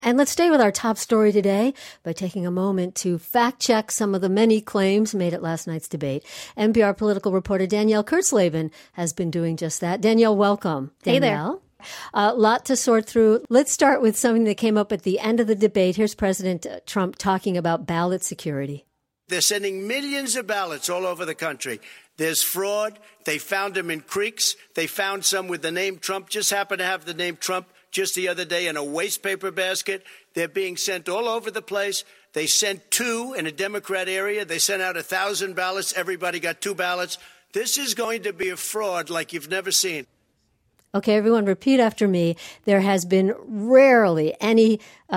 And let's stay with our top story today by taking a moment to fact-check some of the many claims made at last night's debate. NPR political reporter Danielle Kurtzleben has been doing just that. Danielle, welcome. Danielle. Hey there. A lot to sort through. Let's start with something that came up at the end of the debate. Here's President Trump talking about ballot security. They're sending millions of ballots all over the country. There's fraud. They found them in creeks. They found some with the name Trump, just happened to have the name Trump just the other day in a waste paper basket. They're being sent all over the place. They sent 2 in a Democrat area. They sent out 1,000 ballots. Everybody got 2 ballots. This is going to be a fraud like you've never seen. Okay, everyone, repeat after me. There has been rarely any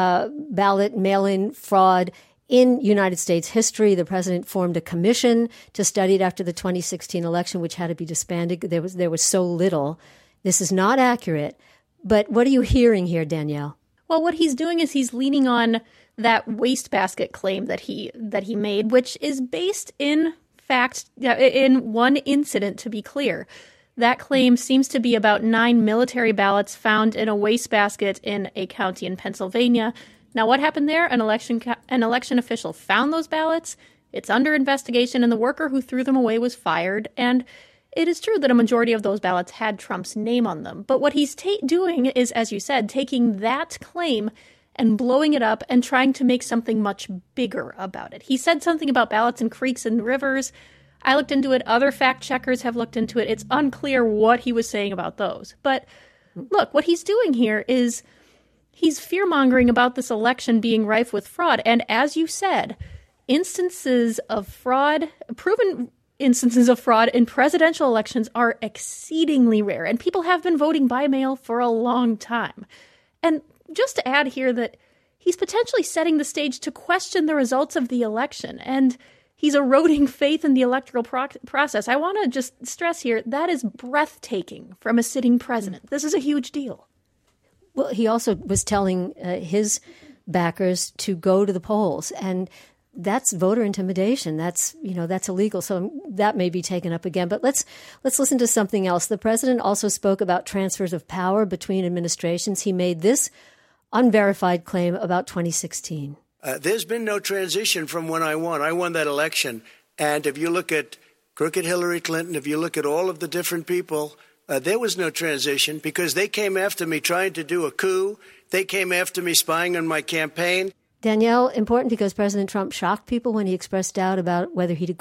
ballot mail-in fraud in United States history. The president formed a commission to study it after the 2016 election, which had to be disbanded. There was so little. This is not accurate. But what are you hearing here, Danielle? Well, what he's doing is he's leaning on that wastebasket claim that he made, which is based in fact in one incident, to be clear. That claim seems to be about 9 military ballots found in a wastebasket in a county in Pennsylvania. Now, what happened there? An election official found those ballots. It's under investigation, and the worker who threw them away was fired. And it is true that a majority of those ballots had Trump's name on them. But what he's doing is, as you said, taking that claim and blowing it up and trying to make something much bigger about it. He said something about ballots in creeks and rivers. I looked into it. Other fact checkers have looked into it. It's unclear what he was saying about those. But look, what he's doing here is he's fear-mongering about this election being rife with fraud. And as you said, instances of fraud, proven instances of fraud in presidential elections are exceedingly rare, and people have been voting by mail for a long time. And just to add here that he's potentially setting the stage to question the results of the election, and he's eroding faith in the electoral process. I want to just stress here, that is breathtaking from a sitting president. This is a huge deal. Well, he also was telling his backers to go to the polls, and that's voter intimidation. That's illegal. So that may be taken up again. But let's listen to something else. The president also spoke about transfers of power between administrations. He made this unverified claim about 2016. There's been no transition from when I won. I won that election. And if you look at crooked Hillary Clinton, if you look at all of the different people, there was no transition because they came after me trying to do a coup. They came after me spying on my campaign. Danielle, important because President Trump shocked people when he expressed doubt about whether he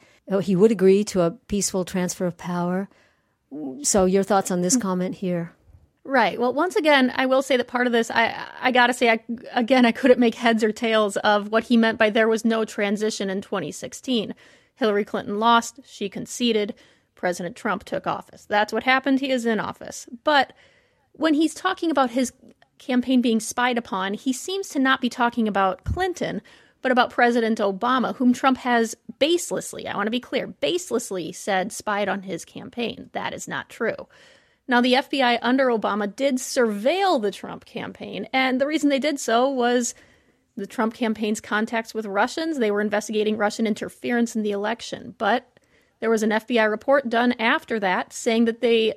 would agree to a peaceful transfer of power. So your thoughts on this comment here? Right. Well, once again, I will say that part of this, I got to say, I couldn't make heads or tails of what he meant by there was no transition in 2016. Hillary Clinton lost. She conceded. President Trump took office. That's what happened. He is in office. But when he's talking about his campaign being spied upon, he seems to not be talking about Clinton, but about President Obama, whom Trump has baselessly, I want to be clear, baselessly said spied on his campaign. That is not true. Now, the FBI under Obama did surveil the Trump campaign, and the reason they did so was the Trump campaign's contacts with Russians. They were investigating Russian interference in the election, but there was an FBI report done after that saying that the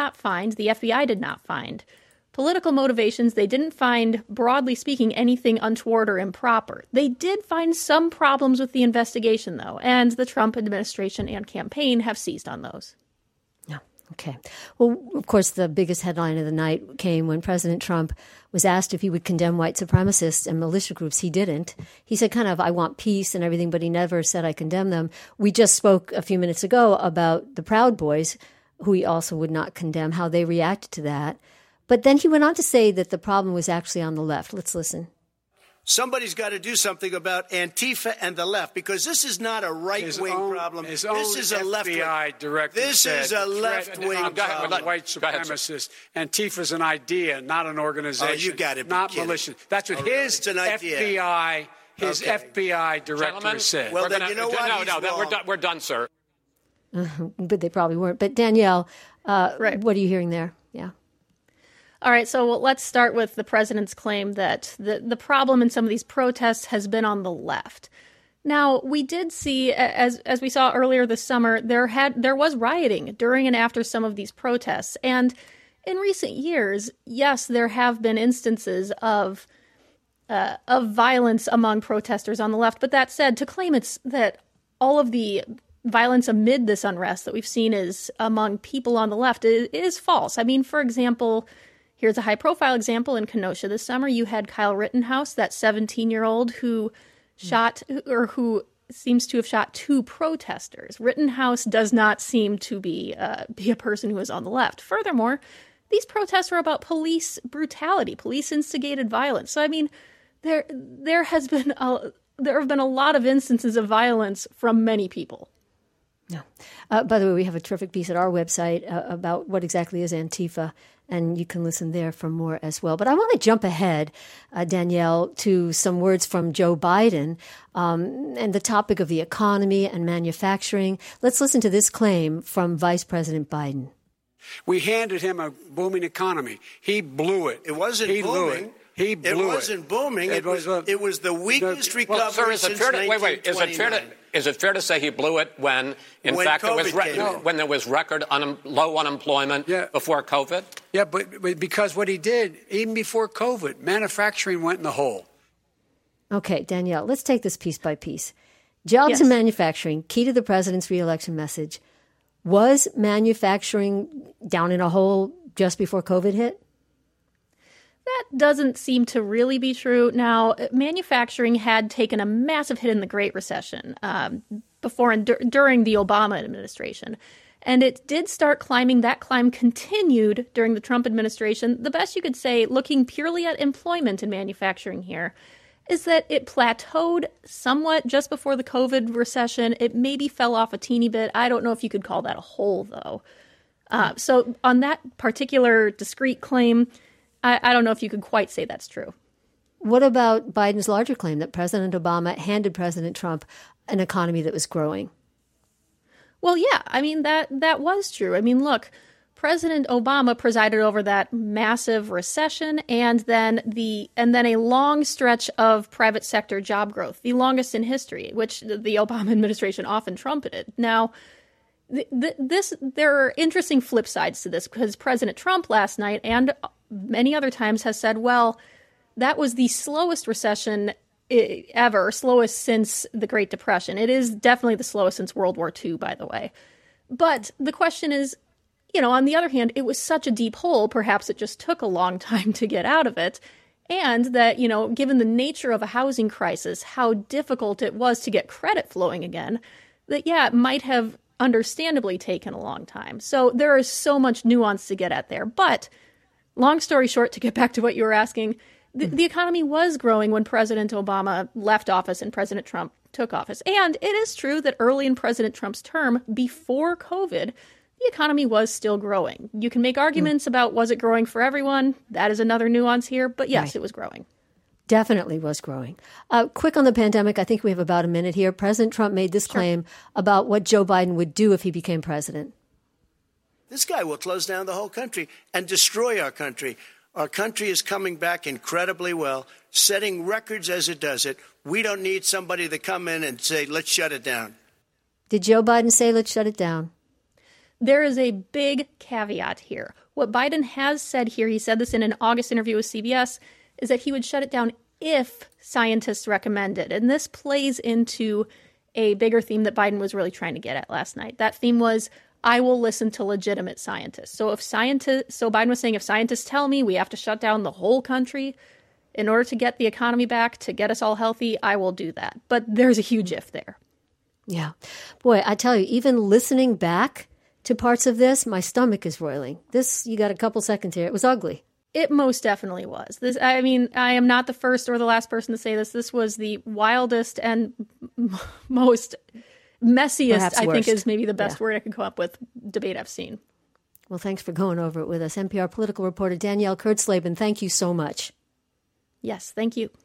FBI did not find political motivations. They didn't find, broadly speaking, anything untoward or improper. They did find some problems with the investigation, though, and the Trump administration and campaign have seized on those. Yeah. Okay. Well, of course, the biggest headline of the night came when President Trump was asked if he would condemn white supremacists and militia groups. He didn't. He said I want peace and everything, but he never said I condemn them. We just spoke a few minutes ago about the Proud Boys, who he also would not condemn, how they reacted to that. But then he went on to say that the problem was actually on the left. Let's listen. Somebody's got to do something about Antifa and the left, because this is not a right-wing problem. This is a left-wing. This is a left-wing problem. White supremacist. Antifa's an idea, not an organization. Oh, you got it. Not militia. That's what his FBI director said. Well, then you know what? No, we're done, sir. But they probably weren't. But Danielle, right. What are you hearing there? Yeah. All right, so let's start with the president's claim that the problem in some of these protests has been on the left. Now, we did see, as we saw earlier this summer, there was rioting during and after some of these protests. And in recent years, yes, there have been instances of of violence among protesters on the left. But that said, to claim it's that all of the violence amid this unrest that we've seen is among people on the left is false. I mean, for example, here's a high-profile example in Kenosha this summer. You had Kyle Rittenhouse, that 17-year-old who who seems to have shot 2 protesters. Rittenhouse does not seem to be a person who is on the left. Furthermore, these protests were about police brutality, police-instigated violence. So, I mean, there have been a lot of instances of violence from many people. Yeah. By the way, we have a terrific piece at our website about what exactly is Antifa, and you can listen there for more as well. But I want to jump ahead, Danielle, to some words from Joe Biden and the topic of the economy and manufacturing. Let's listen to this claim from Vice President Biden. We handed him a booming economy. He blew it. It wasn't booming. He blew it. It wasn't booming. It was the weakest recovery since 1929. Is it fair to say he blew it when fact, when there was record low unemployment before COVID? Yeah, but because what he did, even before COVID, manufacturing went in the hole. Okay, Danielle, let's take this piece by piece. Jobs and manufacturing, key to the president's reelection message. Was manufacturing down in a hole just before COVID hit? That doesn't seem to really be true. Now, manufacturing had taken a massive hit in the Great Recession before and during the Obama administration. And it did start climbing. That climb continued during the Trump administration. The best you could say, looking purely at employment in manufacturing here, is that it plateaued somewhat just before the COVID recession. It maybe fell off a teeny bit. I don't know if you could call that a hole, though. So on that particular discrete claim, I don't know if you could quite say that's true. What about Biden's larger claim that President Obama handed President Trump an economy that was growing? Well, yeah, I mean, that was true. I mean, look, President Obama presided over that massive recession and then a long stretch of private sector job growth, the longest in history, which the Obama administration often trumpeted. Now, there are interesting flip sides to this because President Trump last night and many other times has said, well, that was the slowest recession ever, slowest since the Great Depression. It is definitely the slowest since World War II, by the way. But the question is, on the other hand, it was such a deep hole, perhaps it just took a long time to get out of it. And that, given the nature of a housing crisis, how difficult it was to get credit flowing again, that, it might have understandably taken a long time. So there is so much nuance to get at there. But long story short, to get back to what you were asking, the economy was growing when President Obama left office and President Trump took office. And it is true that early in President Trump's term, before COVID, the economy was still growing. You can make arguments about was it growing for everyone? That is another nuance here. But yes, It was growing. Definitely was growing. Quick on the pandemic, I think we have about a minute here. President Trump made this claim about what Joe Biden would do if he became president. This guy will close down the whole country and destroy our country. Our country is coming back incredibly well, setting records as it does it. We don't need somebody to come in and say, let's shut it down. Did Joe Biden say, let's shut it down? There is a big caveat here. What Biden has said here, he said this in an August interview with CBS, is that he would shut it down if scientists recommend it. And this plays into a bigger theme that Biden was really trying to get at last night. That theme was, I will listen to legitimate scientists. So Biden was saying, if scientists tell me we have to shut down the whole country in order to get the economy back, to get us all healthy, I will do that. But there's a huge if there. Yeah. Boy, I tell you, even listening back to parts of this, my stomach is roiling. This, you got a couple seconds here. It was ugly. It most definitely was. I am not the first or the last person to say this. This was the wildest and most messiest, Perhaps I worst. think is maybe the best word I could come up with, debate I've seen. Well, thanks for going over it with us. NPR political reporter Danielle Kurtzleben, thank you so much. Yes, thank you.